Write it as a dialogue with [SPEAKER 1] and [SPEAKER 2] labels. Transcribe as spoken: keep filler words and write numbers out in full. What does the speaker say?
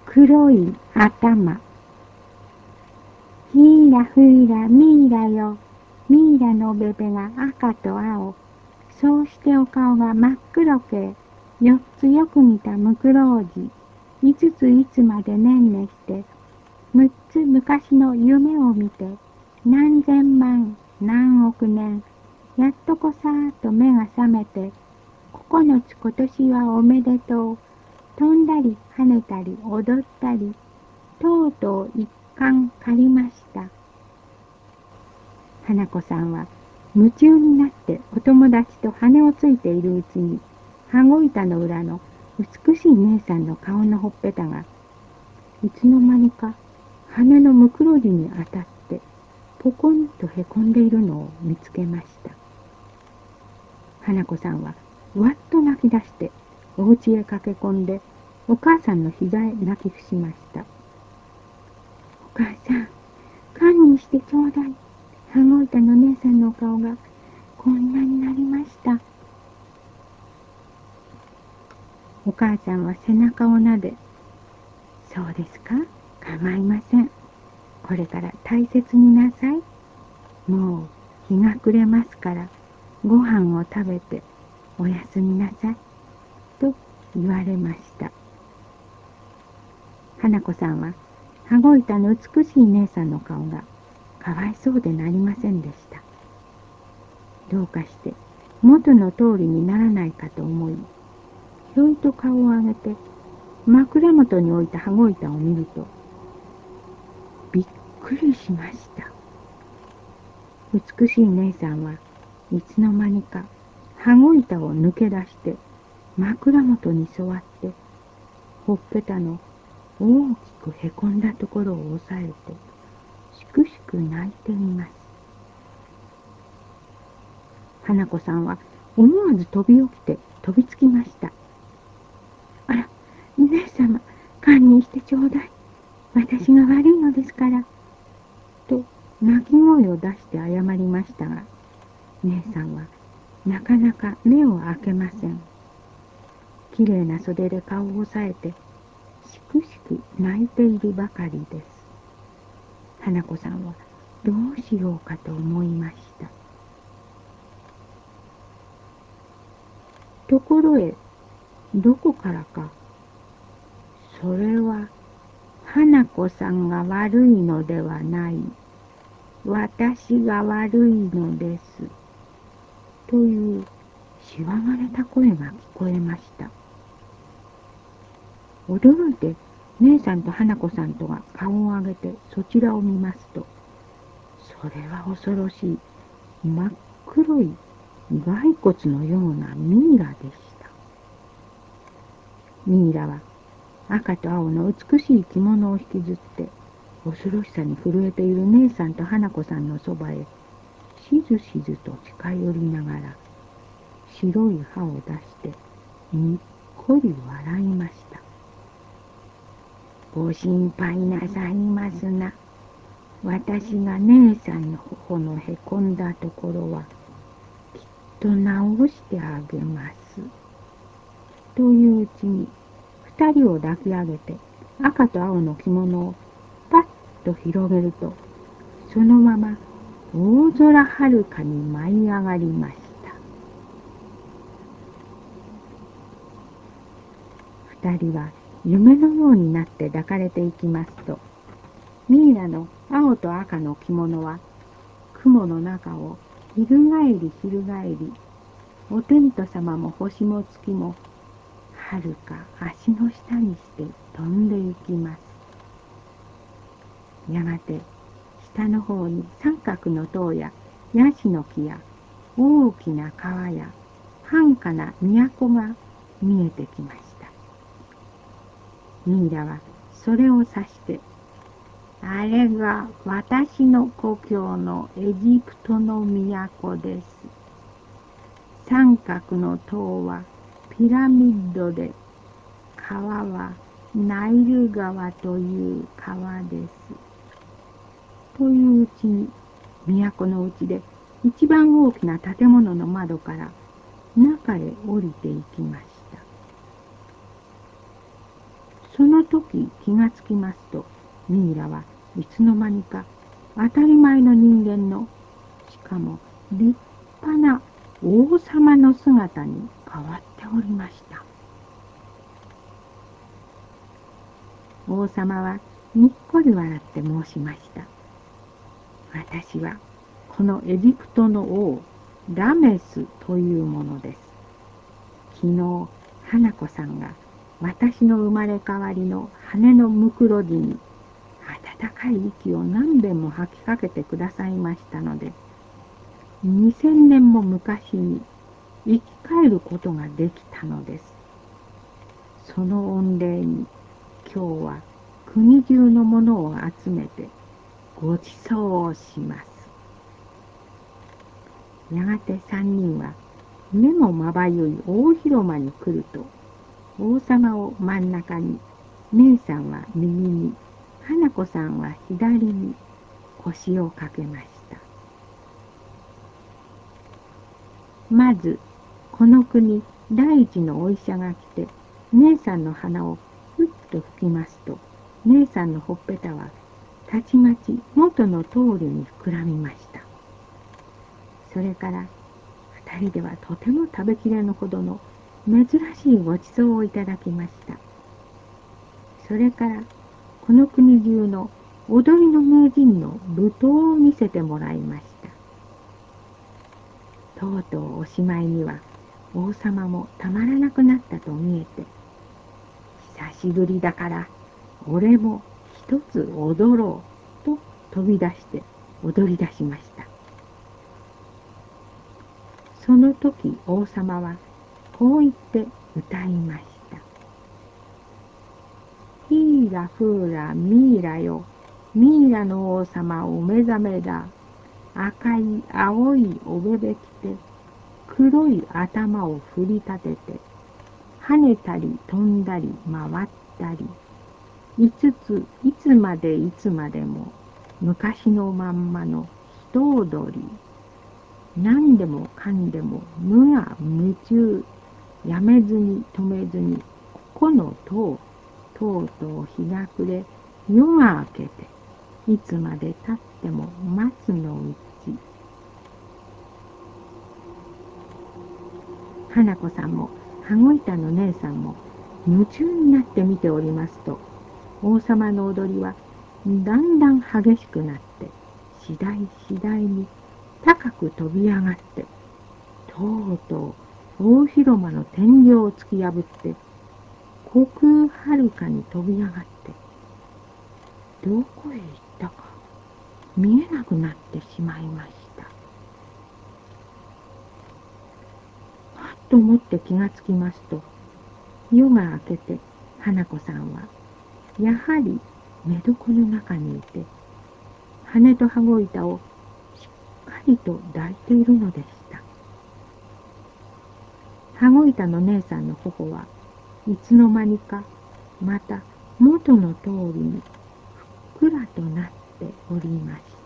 [SPEAKER 1] 黒い頭。ヒーラフーラミイラよ。ミイラのベベが赤と青。そうしてお顔が真っ黒け。四つよく似たムクロウジ。五ついつまでねんねして。六つ昔の夢を見て。何千万、何億年。やっとこさーっと目が覚めて。九つ今年はおめでとう。飛んだり跳ねたり踊ったり。とうとう一貫借りました。花子さんは夢中になってお友達と羽をついているうちに、羽子板の裏の美しい姉さんの顔のほっぺたが、いつの間にか羽のムクロジに当たって、ポコンとへこんでいるのを見つけました。花子さんはわっと泣き出して、お家へ駆け込んで、お母さんの膝へ泣き伏しました。お母さん、堪忍してちょうだい。羽子板の姉さんの顔がこんなになりました。お母さんは背中をなで、そうですか、構いません。これから大切になさい。もう日が暮れますから、ご飯を食べておやすみなさい。と言われました。花子さんは羽子板の美しい姉さんの顔がかわいそうでなりませんでした。どうかして元の通りにならないかと思い、ひょいと顔を上げて枕元に置いた羽子板を見ると、びっくりしました。美しい姉さんはいつの間にか羽子板を抜け出して枕元に座って、ほっぺたの大きくへこんだところを押さえてしくしく泣いています。花子さんは思わず飛び起きて飛びつきました。あら、姉様、堪忍してちょうだい。私が悪いのですから。と泣き声を出して謝りましたが、姉さんはなかなか目を開けません。きれいな袖で顔を押さえて、しくしく泣いているばかりです。花子さんはどうしようかと思いました。ところへ、どこからか、それは花子さんが悪いのではない。私が悪いのです。というしわがれた声が聞こえました。驚いて姉さんと花子さんとが顔を上げてそちらを見ますと、それは恐ろしい真っ黒い骸骨のようなミイラでした。ミイラは赤と青の美しい着物を引きずって恐ろしさに震えている姉さんと花子さんのそばへしずしずと近寄りながら白い歯を出してにっこり笑いました。ご心配なさいますな。私が姉さんの頬のへこんだところはきっと直してあげます。といううちに二人を抱き上げて赤と青の着物をパッと広げると、そのまま大空はるかに舞い上がりました。二人は夢のようになって抱かれていきますと、ミイラの青と赤の着物は雲の中を翻り翻り、お天道様も星も月もはるか足の下にして飛んでいきます。やがて下の方に三角の塔やヤシの木や大きな川や繁華な都が見えてきました。ミイラはそれを指して、あれが私の故郷のエジプトの都です。三角の塔はピラミッドで、川はナイル川という川です。といううちに、都のうちで一番大きな建物の窓から中へ降りていきました。その時、 時気がつきますと、ミイラはいつの間にか当たり前の人間の、しかも立派な王様の姿に変わっておりました。王様はにっこり笑って申しました。私はこのエジプトの王、ラメスというものです。昨日、花子さんが私の生まれ変わりの羽のむくろ時に温かい息を何べんも吐きかけてくださいましたので、にせんねんも昔に生き返ることができたのです。その御礼に今日は国中のものを集めてご馳走をします。やがて三人は目もまばゆい大広間に来ると、王様を真ん中に、姉さんは右に、花子さんは左に腰をかけました。まず、この国第一のお医者が来て、姉さんの鼻をふっと吹きますと、姉さんのほっぺたはたちまち元の通りに膨らみました。それから二人ではとても食べきれぬほどの珍しいごちそうをいただきました。それからこの国中の踊りの名人の舞踏を見せてもらいました。とうとうおしまいには王様もたまらなくなったと見えて、久しぶりだから俺も一つ踊ろうと飛び出して踊り出しました。その時王様はこう言って歌いました。ヒーラフーラミイラよ、ミイラの王様お目覚めだ。赤い青いおべべ着て、黒い頭を振り立てて、跳ねたり飛んだり回ったり、いつついつまでいつまでも昔のまんまの人踊り。何でもかんでも無我夢中、やめずに止めずに、ここのとう、とうとう日が暮れ、夜が明けて、いつまで経っても待つのうち。花子さんも羽子板の姉さんも夢中になって見ておりますと、王様の踊りはだんだん激しくなって、次第次第に高く飛び上がって、とうとう大広間の天井を突き破って、虚空はるかに飛び上がって、どこへ行ったか見えなくなってしまいました。はっと思って気がつきますと、夜が明けて花子さんはやはり寝床の中にいて、羽と羽子板をしっかりと抱いているのでした。羽子板の姉さんの頬はいつの間にかまた元の通りにふっくらとなっておりました。